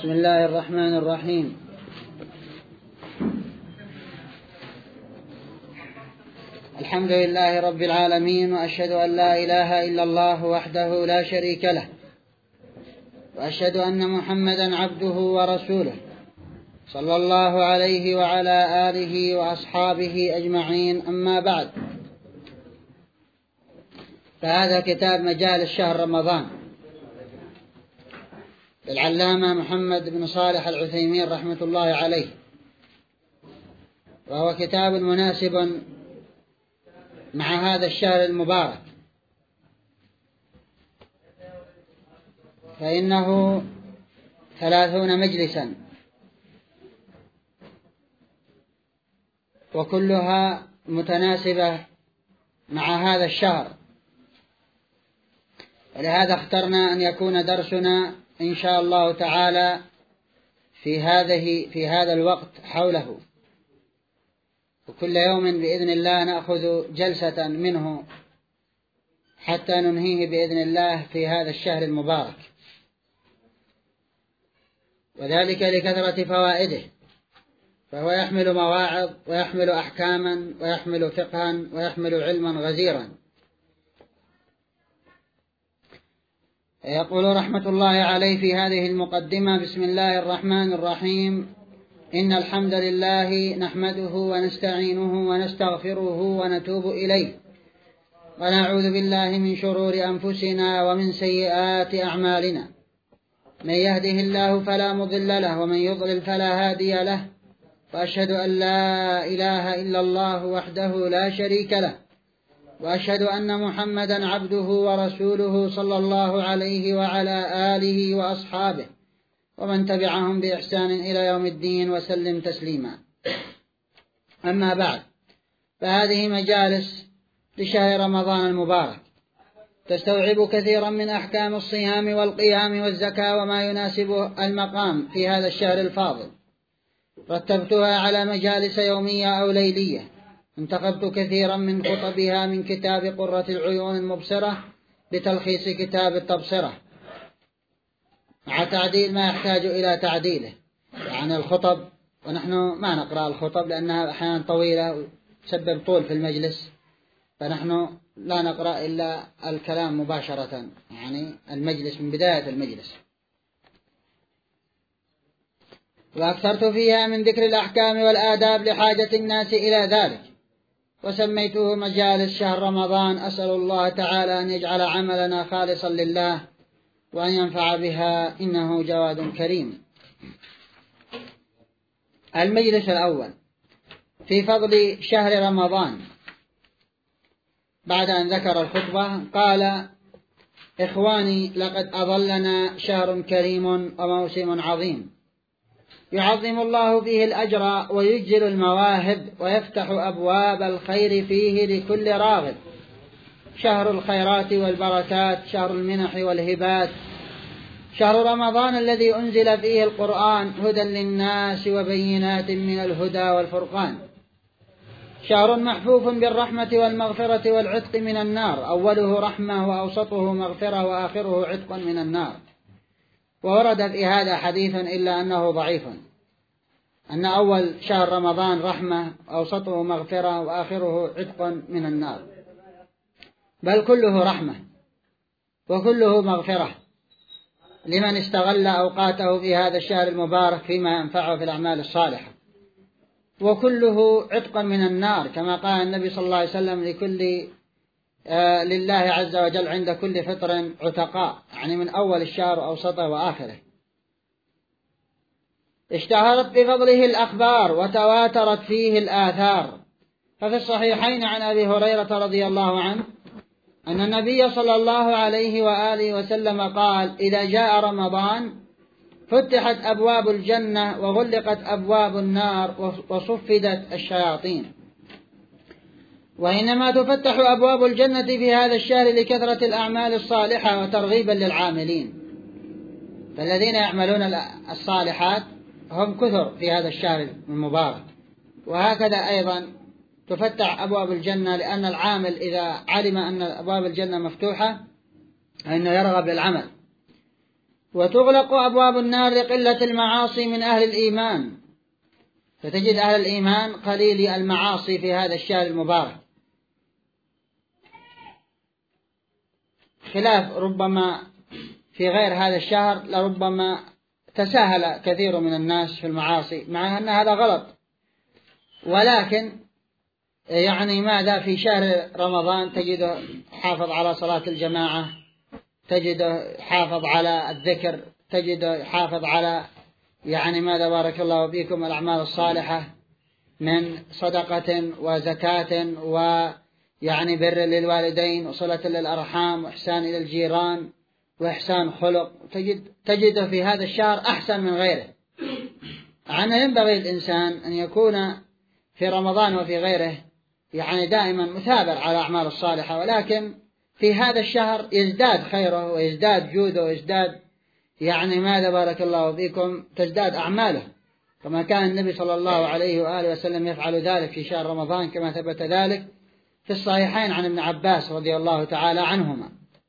بسم الله الرحمن الرحيم. الحمد لله رب العالمين، وأشهد أن لا إله إلا الله وحده لا شريك له، وأشهد أن محمدا عبده ورسوله صلى الله عليه وعلى آله وأصحابه أجمعين. أما بعد، فهذا كتاب مجالس شهر رمضان للعلامة محمد بن صالح العثيمين رحمة الله عليه، وهو كتاب مناسب مع هذا الشهر المبارك، فإنه 30 مجلسا وكلها متناسبة مع هذا الشهر، ولهذا اخترنا أن يكون درسنا إن شاء الله تعالى في هذا الوقت حوله، وكل يوم بإذن الله نأخذ جلسة منه حتى ننهيه بإذن الله في هذا الشهر المبارك، وذلك لكثرة فوائده، فهو يحمل مواعظ ويحمل أحكاما ويحمل فقها ويحمل علما غزيرا. يقول رحمة الله عليه في هذه المقدمة: بسم الله الرحمن الرحيم. إن الحمد لله نحمده ونستعينه ونستغفره ونتوب إليه، ونعوذ بالله من شرور أنفسنا ومن سيئات أعمالنا، من يهده الله فلا مضل له ومن يضلل فلا هادي له، وأشهد أن لا إله إلا الله وحده لا شريك له، وأشهد أن محمدا عبده ورسوله صلى الله عليه وعلى آله وأصحابه ومن تبعهم بإحسان إلى يوم الدين وسلم تسليما. أما بعد، فهذه مجالس لشهر رمضان المبارك تستوعب كثيرا من أحكام الصيام والقيام والزكاة وما يناسب المقام في هذا الشهر الفاضل. رتبتها على مجالس يومية أو ليلية، انتخبت كثيرا من خطبها من كتاب قرة العيون المبصرة بتلخيص كتاب التبصرة، مع تعديل ما يحتاج إلى تعديله، يعني الخطب، ونحن ما نقرأ الخطب لأنها أحيانا طويلة وتسبب طول في المجلس، فنحن لا نقرأ إلا الكلام مباشرة، يعني المجلس من بداية المجلس. وأكثرت فيها من ذكر الأحكام والآداب لحاجة الناس إلى ذلك، وسميته مجالس شهر رمضان. أسأل الله تعالى أن يجعل عملنا خالصا لله وأن ينفع بها، إنه جواد كريم. المجلس الأول في فضل شهر رمضان. بعد أن ذكر الخطبة قال: إخواني، لقد أظلنا شهر كريم وموسم عظيم، يعظم الله فيه الأجر ويجزل المواهب ويفتح أبواب الخير فيه لكل راغب. شهر الخيرات والبركات، شهر المنح والهبات، شهر رمضان الذي أنزل فيه القرآن هدى للناس وبينات من الهدى والفرقان. شهر محفوف بالرحمة والمغفرة والعتق من النار، أوله رحمة وأوسطه مغفرة وآخره عتق من النار. وورد في هذا حديث إلا أنه ضعيف، أن أول شهر رمضان رحمة، أوسطه مغفرة، وآخره عتق من النار، بل كله رحمة وكله مغفرة لمن استغل أوقاته في هذا الشهر المبارك فيما ينفعه في الأعمال الصالحة، وكله عتق من النار، كما قال النبي صلى الله عليه وسلم: لله عز وجل عند كل فطر عتقاء، يعني من أول الشهر وأوسطه وآخره. اشتهرت بفضله الأخبار وتواترت فيه الآثار، ففي الصحيحين عن أبي هريرة رضي الله عنه أن النبي صلى الله عليه وآله وسلم قال: إذا جاء رمضان فتحت أبواب الجنة وغلقت أبواب النار وصفدت الشياطين. وإنما تفتح أبواب الجنة في هذا الشهر لكثرة الأعمال الصالحة وترغيبا للعاملين، فالذين يعملون الصالحات هم كثر في هذا الشهر المبارك. وهكذا أيضا تفتح أبواب الجنة، لأن العامل إذا علم أن أبواب الجنة مفتوحة فإنه يرغب للعمل. وتغلق أبواب النار لقلة المعاصي من أهل الإيمان، فتجد أهل الإيمان قليل المعاصي في هذا الشهر المبارك، خلاف ربما في غير هذا الشهر لربما تساهل كثير من الناس في المعاصي، مع أن هذا غلط، ولكن يعني ماذا في شهر رمضان تجده حافظ على صلاة الجماعة، تجده حافظ على الذكر، تجده حافظ على يعني ماذا بارك الله فيكم الأعمال الصالحة من صدقة وزكاة ويعني بر للوالدين وصلة للأرحام وإحسان إلى الجيران وإحسان خلق، تجده في هذا الشهر أحسن من غيره. عنه ينبغي الإنسان أن يكون في رمضان وفي غيره يعني دائما مثابر على الأعمال الصالحة، ولكن في هذا الشهر يزداد خيره ويزداد جوده ويزداد يعني ماذا بارك الله فيكم تزداد أعماله، كما كان النبي صلى الله عليه وآله وسلم يفعل ذلك في شهر رمضان، كما ثبت ذلك في الصحيحين عن ابن عباس رضي الله تعالى عنهما.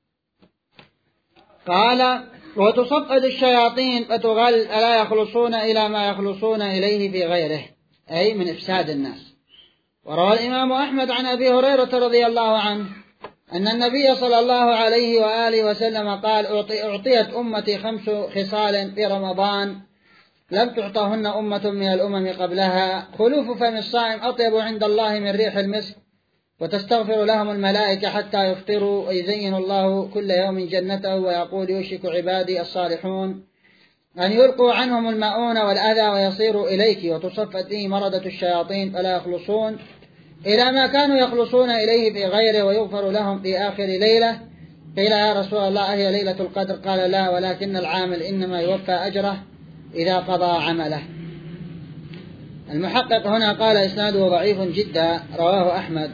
قال: وتصفد الشياطين فتغل ألا يخلصون إلى ما يخلصون إليه في غيره، أي من إفساد الناس. وروى الإمام أحمد عن أبي هريرة رضي الله عنه أن النبي صلى الله عليه وآله وسلم قال: أعطيت أمتي 5 خصال في رمضان لم تعطهن أمة من الأمم قبلها: خلوف فم الصائم أطيب عند الله من ريح المسك، وتستغفر لهم الملائكة حتى يفطروا، ويزين الله كل يوم جنته، ويقول: يوشك عبادي الصالحون أن يلقوا عنهم المؤون والأذى ويصيروا إليك، وتصفد فيه مردة الشياطين فلا يخلصون إلى ما كانوا يخلصون إليه في غيره، ويغفر لهم في آخر ليلة. قيل: يا رسول الله أهي ليلة القدر؟ قال: لا، ولكن العامل إنما يوفى أجره إذا قضى عمله. المحقق هنا قال: إسناده ضعيف جدا، رواه أحمد،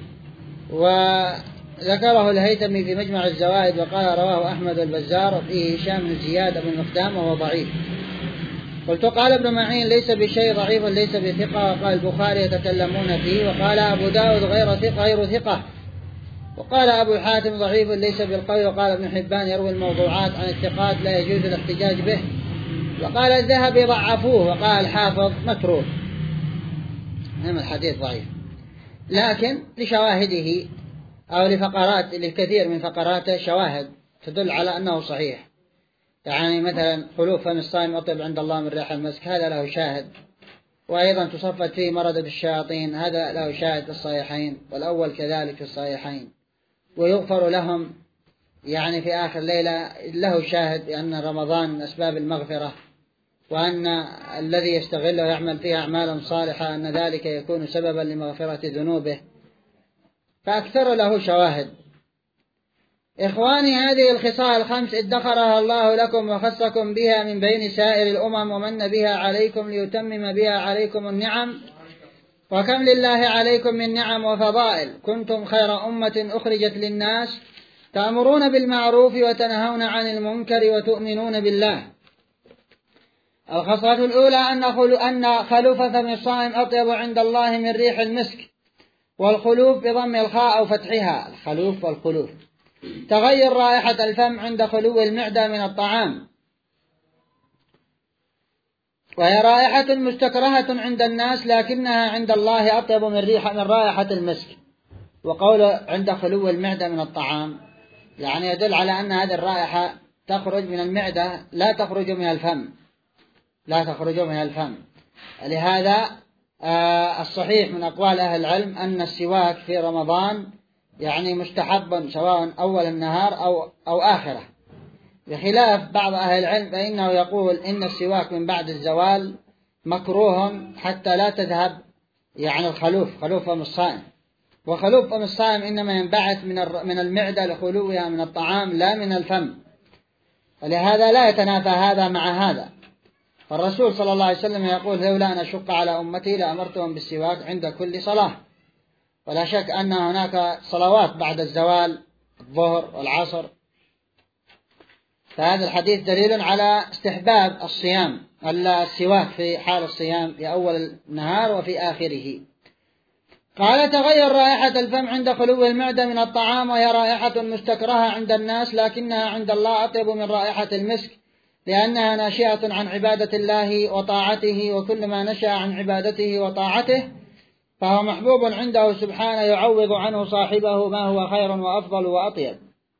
وذكره الهيثمي في مجمع الزوائد، وقال: رواه أحمد والبزار، وفيه هشام بن زياد بن مقدام وهو ضعيف. قلت: قال ابن معين: ليس بشيء، ضعيف ليس بثقة. وقال البخاري: يتكلمون فيه. وقال أبو داود: غير ثقة. وقال أبو حاتم: ضعيف ليس بالقوي. وقال ابن حبان: يروي الموضوعات عن الثقات لا يجوز الاحتجاج به. وقال الذهبي: ضعفوه. وقال الحافظ: متروك. إنما الحديث ضعيف، لكن لشواهده أو لكثير من فقراته شواهد تدل على أنه صحيح. يعني مثلا خلوف فم الصائم أطيب عند الله من ريح المسك، هذا له شاهد. وأيضا تصفت فيه مردة الشياطين، هذا له شاهد في الصحيحين، والأول كذلك في الصحيحين. ويغفر لهم يعني في آخر ليلة، له شاهد بأن رمضان من أسباب المغفرة، وأن الذي يستغل ويعمل فيها أعمالا صالحة أن ذلك يكون سببا لمغفرة ذنوبه، فأكثر له شواهد. إخواني، هذه الخصال 5 ادخرها الله لكم وخصكم بها من بين سائر الأمم، ومن بها عليكم ليتمم بها عليكم النعم، وكم لله عليكم من نعم وفضائل. كنتم خير أمة أخرجت للناس تأمرون بالمعروف وتنهون عن المنكر وتؤمنون بالله. الخصلة الأولى أن خلوف فم الصائم أطيب عند الله من ريح المسك. والخلوف بضم الخاء أو فتحها، الخلوف والخلوف، تغير رائحة الفم عند خلو المعدة من الطعام، وهي رائحة مستكرهة عند الناس، لكنها عند الله أطيب من رائحة المسك. وقول عند خلو المعدة من الطعام يعني يدل على أن هذه الرائحة تخرج من المعدة، لا تخرج من الفم. لهذا الصحيح من أقوال أهل العلم أن السواك في رمضان يعني مستحب، سواء أول النهار أو آخره، بخلاف بعض أهل العلم فإنه يقول إن السواك من بعد الزوال مكروه حتى لا تذهب يعني خلوف فم الصائم. وخلوف فم الصائم إنما ينبعث من المعدة لخلوها من الطعام لا من الفم، ولهذا لا يتنافى هذا مع هذا. فالرسول صلى الله عليه وسلم يقول: لولا أن أشق على أمتي لأمرتهم بالسواك عند كل صلاة. ولا شك أن هناك صلوات بعد الزوال، الظهر والعصر، فهذا الحديث دليل على استحباب السواك في حال الصيام في أول النهار وفي آخره. قال: تغير رائحة الفم عند خلو المعدة من الطعام، وهي رائحة مستكرهة عند الناس، لكنها عند الله أطيب من رائحة المسك. لأنها ناشئة عن عبادة الله وطاعته، وكل ما نشأ عن عبادته وطاعته فهو محبوب عنده سبحانه، يعوض عنه صاحبه ما هو خير وأفضل وأطيب.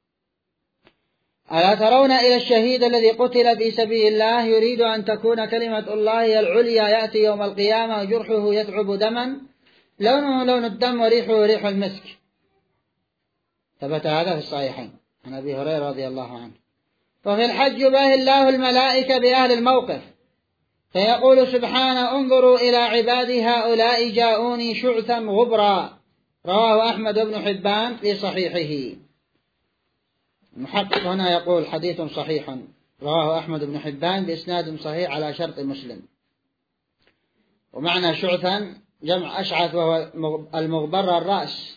ألا ترون إلى الشهيد الذي قتل في سبيل الله يريد أن تكون كلمة الله هي العليا، يأتي يوم القيامة جرحه يتعب دما، لونه لون الدم وريحه ريح المسك. ثبت هذا في الصحيحين عن أبي هريرة رضي الله عنه. وفي الحج يباهي الله الملائكة بأهل الموقف فيقول سبحانه: انظروا إلى عبادي هؤلاء جاءوني شعثا غبرا. رواه أحمد بن حبان في صحيحه. المحقق هنا يقول حديث صحيح، رواه أحمد بن حبان بإسناد صحيح على شرط مسلم. ومعنى شعثا جمع أشعث، وهو المغبر الرأس،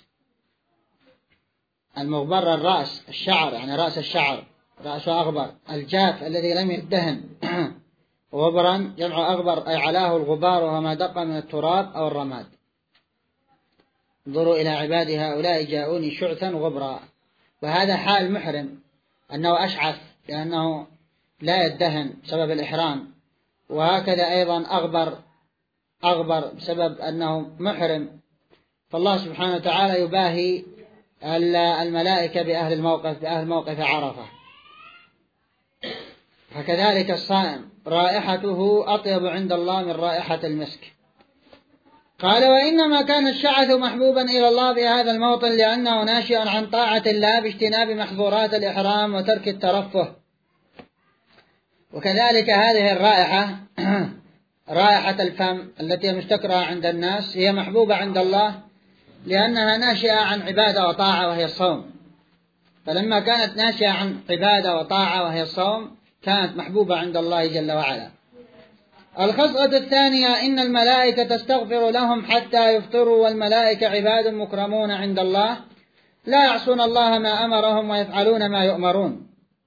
المغبر الرأس الشعر، يعني رأس الشعر، رأسه أغبر. الجاف الذي لم يدهن. غبرا جمع أغبر أي علاه الغبار، وهو ما دق من التراب أو الرماد. انظروا إلى عبادي هؤلاء جاءوني شعثا غبرا. وهذا حال محرم أنه أشعث لأنه لا يدهن بسبب الإحرام، وهكذا أيضا أغبر بسبب أنه محرم. فالله سبحانه وتعالى يباهي الملائكة بأهل الموقف، بأهل موقف عرفة. فكذلك الصائم رائحته أطيب عند الله من رائحة المسك. قال: وإنما كان الشعث محبوبا إلى الله في هذا الموطن لأنه ناشئ عن طاعة الله باجتناب محظورات الإحرام وترك الترفه. وكذلك هذه الرائحة رائحة الفم التي مستكرهة عند الناس هي محبوبة عند الله لأنها ناشئة عن عبادة وطاعة وهي الصوم. فلما كانت ناشئة عن عبادة وطاعة وهي الصوم كانت محبوبة عند الله جل وعلا. الخصلة الثانية: إن الملائكة تستغفر لهم حتى يفطروا، والملائكة عباد مكرمون عند الله لا يعصون الله ما أمرهم ويفعلون ما يؤمرون.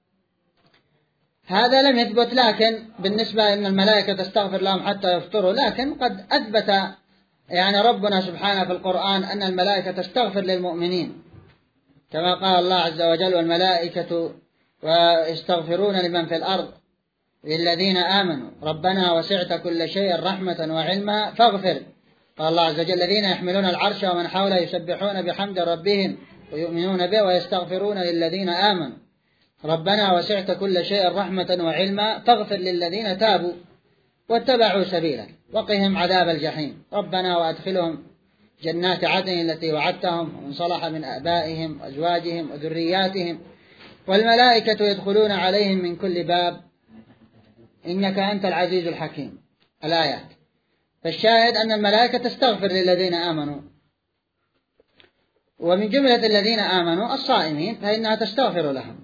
هذا لم يثبت، لكن بالنسبة إن الملائكة تستغفر لهم حتى يفطروا، لكن قد أثبت يعني ربنا سبحانه في القرآن أن الملائكة تستغفر للمؤمنين، كما قال الله عز وجل: والملائكة ويستغفرون لمن في الأرض للذين آمنوا ربنا وسعت كل شيء رحمة وعلما فاغفر. قال الله عز وجل: الذين يحملون العرش ومن حوله يسبحون بحمد ربهم ويؤمنون به ويستغفرون للذين آمنوا ربنا وسعت كل شيء رحمة وعلما فاغفر للذين تابوا واتبعوا سبيلك وقهم عذاب الجحيم ربنا وأدخلهم جنات عدن التي وعدتهم ومن صلح من آبائهم وأزواجهم وذرياتهم والملائكة يدخلون عليهم من كل باب إنك أنت العزيز الحكيم. الآيات. فالشاهد أن الملائكة تستغفر للذين آمنوا، ومن جملة الذين آمنوا الصائمين فإنها تستغفر لهم.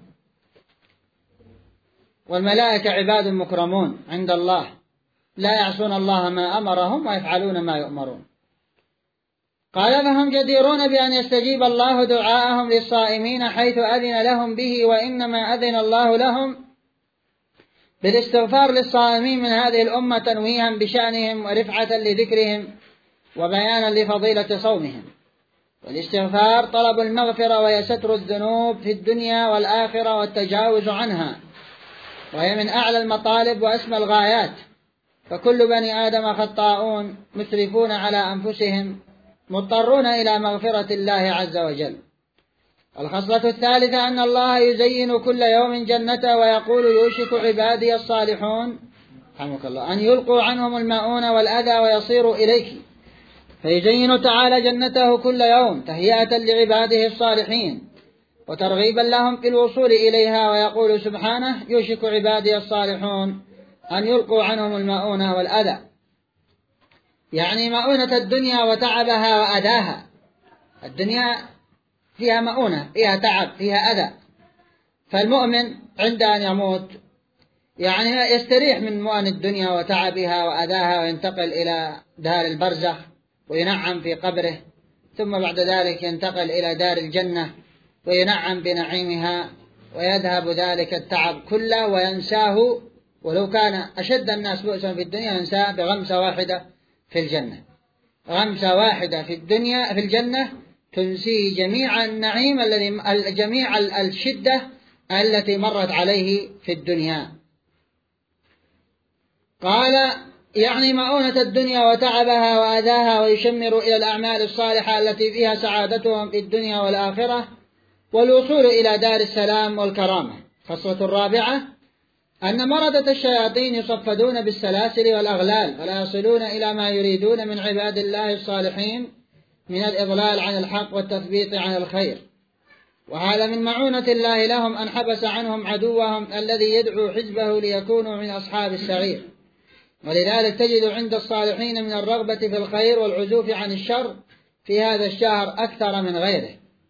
والملائكة عباد مكرمون عند الله لا يعصون الله ما أمرهم ويفعلون ما يؤمرون. قال: فهم جديرون بأن يستجيب الله دعاءهم للصائمين حيث أذن لهم به، وإنما أذن الله لهم بالاستغفار للصائمين من هذه الأمة تنويها بشأنهم ورفعة لذكرهم وبيانا لفضيلة صومهم. والاستغفار طلب المغفرة وهي ستر الذنوب في الدنيا والآخرة والتجاوز عنها، وهي من أعلى المطالب وأسمى الغايات. فكل بني آدم خطاؤون مسرفون على أنفسهم مضطرون إلى مغفرة الله عز وجل. الخصلة الثالثة: أن الله يزين كل يوم جنته ويقول: يوشك عبادي الصالحون رحمك الله أن يلقوا عنهم المؤون والأذى ويصيروا إليك، فيزين تعالى جنته كل يوم تهيئة لعباده الصالحين وترغيبا لهم في الوصول إليها، ويقول سبحانه: يوشك عبادي الصالحون أن يلقوا عنهم المؤون والأذى، يعني مؤونة الدنيا وتعبها وأذاها. الدنيا فيها مؤونة، فيها تعب، فيها أذى. فالمؤمن عند أن يموت يعني يستريح من مؤن الدنيا وتعبها وأذاها، وينتقل إلى دار البرزخ وينعم في قبره، ثم بعد ذلك ينتقل إلى دار الجنة وينعم بنعيمها، ويذهب ذلك التعب كله وينساه، ولو كان أشد الناس بؤسا في الدنيا ينساه بغمسة واحدة في الجنة. غمسة واحدة في الدنيا في الجنة تنسيه جميع النعيم جميع الشدة التي مرت عليه في الدنيا. قال يعني مؤونة الدنيا وتعبها وأذاها، ويشمر إلى الأعمال الصالحة التي فيها سعادتهم في الدنيا والآخرة والوصول إلى دار السلام والكرامة. خصلة الرابعة أن مردة الشياطين يصفدون بالسلاسل والأغلال فلا يصلون إلى ما يريدون من عباد الله الصالحين من الإضلال عن الحق والتثبيط عن الخير، وهذا من معونة الله لهم أن حبس عنهم عدوهم الذي يدعو حزبه ليكونوا من أصحاب السعير. ولذلك تجد عند الصالحين من الرغبة في الخير والعزوف عن الشر في هذا الشهر أكثر من غيره.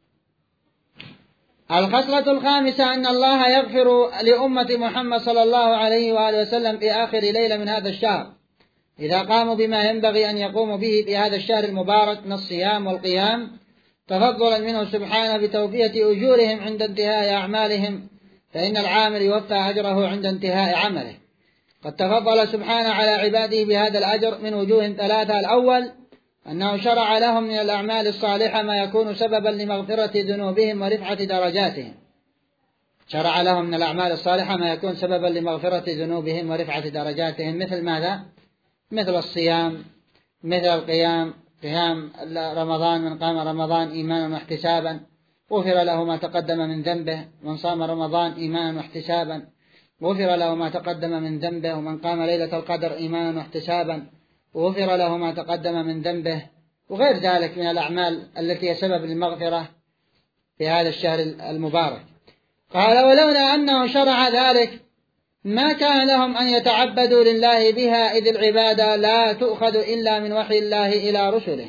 الخصلة الخامسة أن الله يغفر لأمة محمد صلى الله عليه وآله وسلم في آخر ليلة من هذا الشهر إذا قاموا بما ينبغي أن يقوموا به في هذا الشهر المبارك من الصيام والقيام، تفضلا منه سبحانه بتوفية أجورهم عند انتهاء أعمالهم، فإن العامل يوفى أجره عند انتهاء عمله. قد تفضل سبحانه على عباده بهذا الأجر من وجوه ثلاثة. الأول أنه شرع لهم من الأعمال الصالحة ما يكون سببا لمغفرة ذنوبهم ورفعة درجاتهم. شرع لهم من الأعمال الصالحة ما يكون سببا لمغفرة ذنوبهم ورفعة درجاتهم، مثل ماذا؟ مثل الصيام، مثل القيام، قيام رمضان، من قام رمضان إيمانا واحتسابا غفر له ما تقدم من ذنبه، من صام رمضان إيمانا واحتسابا غفر له ما تقدم من ذنبه، ومن قام ليلة القدر إيمانا واحتسابا غفر له ما تقدم من ذنبه، وغير ذلك من الأعمال التي هي سبب للمغفرة في هذا الشهر المبارك. قال ولولا أنه شرع ذلك ما كان لهم أن يتعبدوا لله بها، إذ العبادة لا تؤخذ إلا من وحي الله إلى رسله.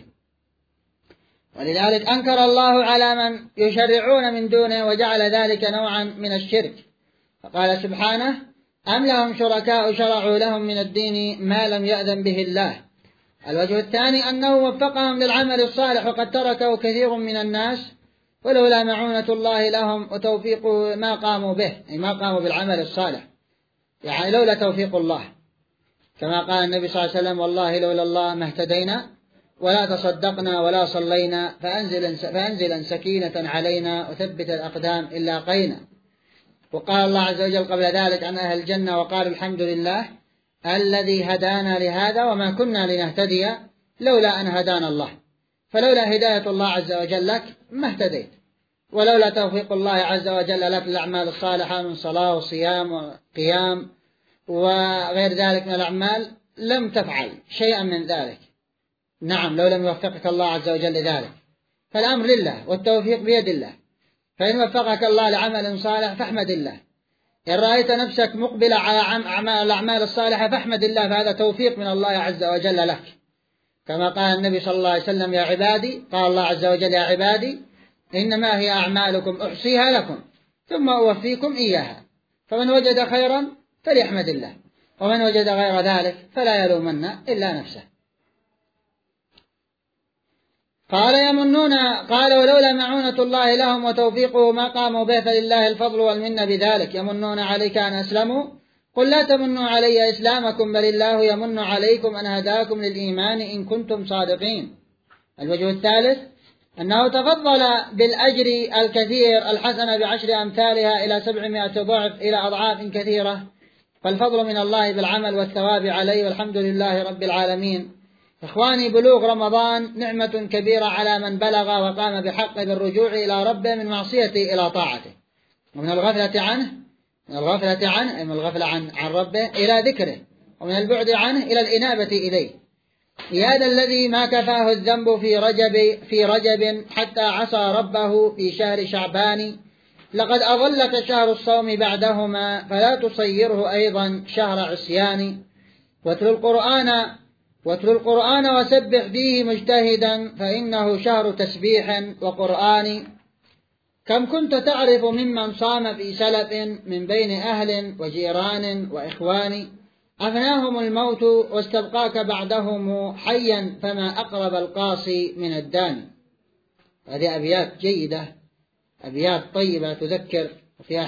ولذلك أنكر الله على من يشرعون من دونه وجعل ذلك نوعا من الشرك، فقال سبحانه أم لهم شركاء شرعوا لهم من الدين ما لم يأذن به الله. الوجه الثاني أنه وفقهم للعمل الصالح وقد تركه كثير من الناس، ولولا معونة الله لهم وتوفيق ما قاموا به، أي ما قاموا بالعمل الصالح، يعني لولا توفيق الله، كما قال النبي صلى الله عليه وسلم والله لولا الله ما اهتدينا ولا تصدقنا ولا صلينا فأنزلا سكينة علينا وثبت الأقدام إلا قينا. وقال الله عز وجل قبل ذلك عن أهل الجنة وقال الحمد لله الذي هدانا لهذا وما كنا لنهتدي لولا أن هدانا الله. فلولا هداية الله عز وجل لك ما اهتديت، ولولا توفيق الله عز وجل لك للأعمال الصالحة من صلاة وصيام وقيام وغير ذلك من الأعمال لم تفعل شيئا من ذلك. نعم، لو لم يوفقك الله عز وجل لذلك، فالأمر لله والتوفيق بيد الله، فإن وفقك الله لعمل صالح فاحمد الله، إن رأيت نفسك مقبل على الأعمال الصالحة فاحمد الله، فهذا توفيق من الله عز وجل لك. كما قال النبي صلى الله عليه وسلم يا عبادي، قال الله عز وجل يا عبادي إنما هي أعمالكم أحصيها لكم ثم أوفيكم إياها، فمن وجد خيرا فليحمد الله، ومن وجد غير ذلك فلا يلومن إلا نفسه. قال يمنون، قال ولولا معونة الله لهم وتوفيقه ما قاموا به فلله الفضل والمنة بذلك. يمنون عليك أن أسلموا قل لا تمنوا علي إسلامكم بل الله يمن عليكم أن هداكم للإيمان إن كنتم صادقين. الوجه الثالث أنه تفضل بالأجر الكثير الحسنة ب10 أمثالها إلى 700 ضعف إلى أضعاف كثيرة، فالفضل من الله بالعمل والثواب عليه، والحمد لله رب العالمين. إخواني، بلوغ رمضان نعمة كبيرة على من بلغ وقام بحقه بالرجوع إلى ربه من معصيته إلى طاعته، ومن الغفلة عنه أي من الغفلة عن ربه إلى ذكره، ومن البعد عنه إلى الإنابة إليه. هذا الذي ما كفاه الذنب في رجب حتى عصى ربه في شهر شعبان، لقد أظلك شهر الصوم بعدهما فلا تصيره أيضا شهر عصيان. واتل القرآن وسبح فيه مجتهدا فإنه شهر تسبيح وقرآن. كم كنت تعرف ممن صام في سلف من بين أهل وجيران وإخوان، أفناهم الموت واستبقاك بعدهم حيا فما أقرب القاصي من الداني. هذه أبيات جيدة، أبيات طيبة تذكر، وفيها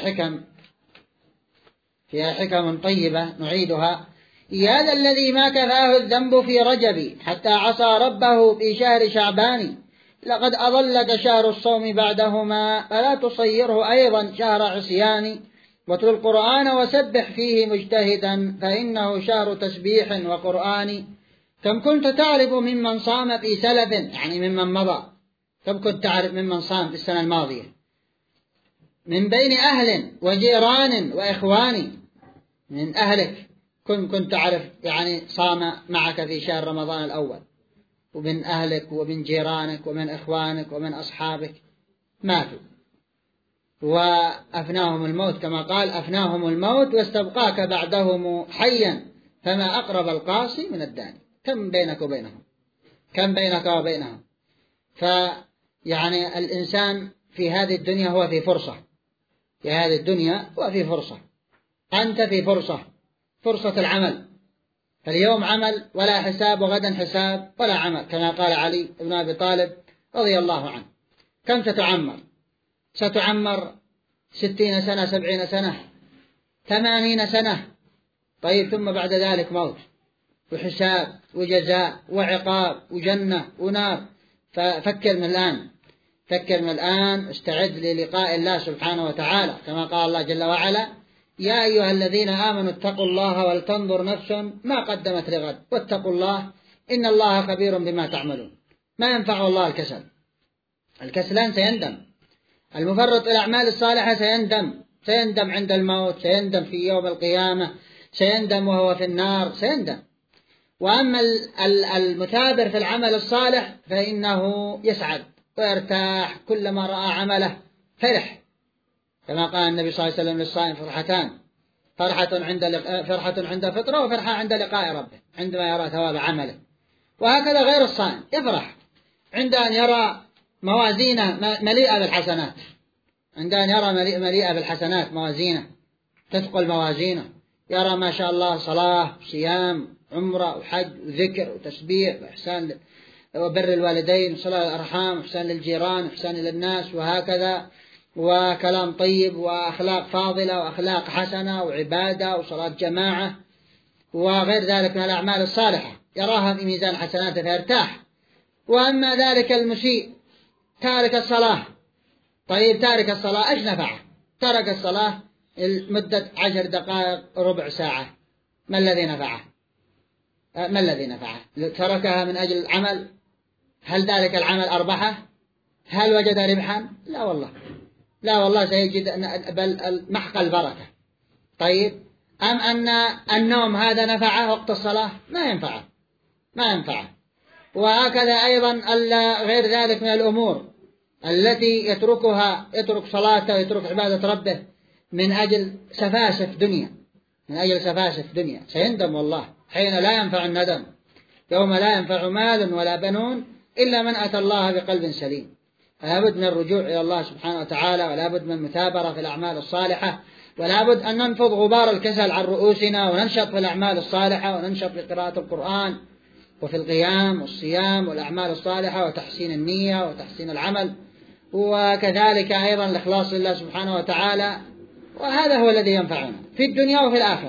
حكم طيبة نعيدها. هذا الذي ما كفاه الذنب في رجب حتى عصى ربه في شهر شعبان، لقد أظلك شهر الصوم بعدهما فلا تصيره أيضا شهر عصيان. واتل القرآن وسبح فيه مجتهدا فإنه شهر تسبيح وقرآن. كم كنت تعرف ممن صام في سلف، يعني ممن مضى، كم كنت تعرف ممن صام في السنة الماضية من بين أهل وجيران وإخوان. من أهلك كنت تعرف يعني صام معك في شهر رمضان الأول، ومن أهلك ومن جيرانك ومن إخوانك ومن أصحابك ماتوا وأفناهم الموت، كما قال أفناهم الموت واستبقاك بعدهم حيا فما أقرب القاصي من الداني. كم بينك وبينهم، كم بينك وبينهم. فيعني الإنسان في هذه الدنيا هو في فرصة، في هذه الدنيا هو في فرصة، أنت في فرصة العمل. فاليوم عمل ولا حساب، وغدا حساب ولا عمل، كما قال علي بن أبي طالب رضي الله عنه. كم ستعمر؟ ستعمر 60 سنة، 70 سنة، 80 سنة. طيب ثم بعد ذلك موت وحساب وجزاء وعقاب وجنة ونار. ففكر من الآن، فكر من الآن، استعد للقاء الله سبحانه وتعالى، كما قال الله جل وعلا يا أيها الذين آمنوا اتقوا الله ولتنظر نفس ما قدمت لغد واتقوا الله إن الله خبير بما تعملون. ما ينفع الله الكسل، الكسلان سيندم، المفرط في الأعمال الصالحة سيندم عند الموت، سيندم في يوم القيامة، سيندم وهو في النار، سيندم. وأما المثابر في العمل الصالح فإنه يسعد ويرتاح، كلما رأى عمله فرح، كما قال النبي صلى الله عليه وسلم للصائم فرحتان، فرحة عند فطره وفرحة عند لقاء ربه عندما يرى ثواب عمله. وهكذا غير الصائم يفرح عند أن يرى موازينه مليئة بالحسنات، عند أن يرى مليئة بالحسنات، موازينه تثقل موازينه، يرى ما شاء الله صلاة صيام عمرة وحج وذكر وتسبيح وإحسان وبر الوالدين وصلاة الأرحام وإحسان للجيران وإحسان للناس، وهكذا، وكلام طيب وأخلاق فاضلة وأخلاق حسنة وعبادة وصلاة جماعة وغير ذلك من الأعمال الصالحة، يراها في ميزان حسناته فيرتاح. وأما ذلك المسيء تارك الصلاة، طيب تارك الصلاة إيش نفعه؟ ترك الصلاة مدة 10 دقائق ربع ساعة، ما الذي نفعه؟ ما الذي نفعه؟ تركها من أجل العمل، هل ذلك العمل أربحه؟ هل وجد ربحا؟ لا والله، لا والله، سيجد بل محق البركة. طيب أم أن النوم هذا نفعه وقت الصلاة؟ ما ينفعه، ما ينفعه. وهكذا أيضا غير ذلك من الأمور التي يترك صلاته ويترك عبادة ربه من أجل سفاسف دنيا، من أجل سفاسف دنيا، سيندم والله حين لا ينفع الندم، يوم لا ينفع مال ولا بنون إلا من أتى الله بقلب سليم. فلا بد من الرجوع إلى الله سبحانه وتعالى، ولا بد من المثابرة في الأعمال الصالحة، ولا بد أن ننفض غبار الكسل عن رؤوسنا وننشط في الأعمال الصالحة، وننشط في قراءة القرآن وفي القيام والصيام والأعمال الصالحة وتحسين النية وتحسين العمل، وكذلك أيضا الإخلاص لله سبحانه وتعالى. وهذا هو الذي ينفعنا في الدنيا وفي الآخرة.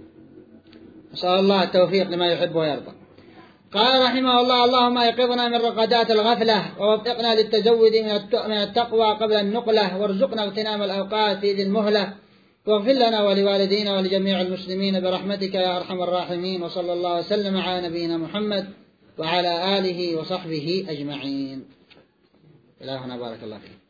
نسأل الله التوفيق لما يحب ويرضى. قال رحمه الله اللهم ايقظنا من رقدات الغفلة ووفقنا للتزود من التقوى قبل النقلة، وارزقنا اغتنام الأوقات في ذي المهلة، واغفر لنا ولوالدينا ولجميع المسلمين برحمتك يا أرحم الراحمين. وصلى الله وسلم على نبينا محمد وعلى آله وصحبه أجمعين. إلهنا بارك الله فيك.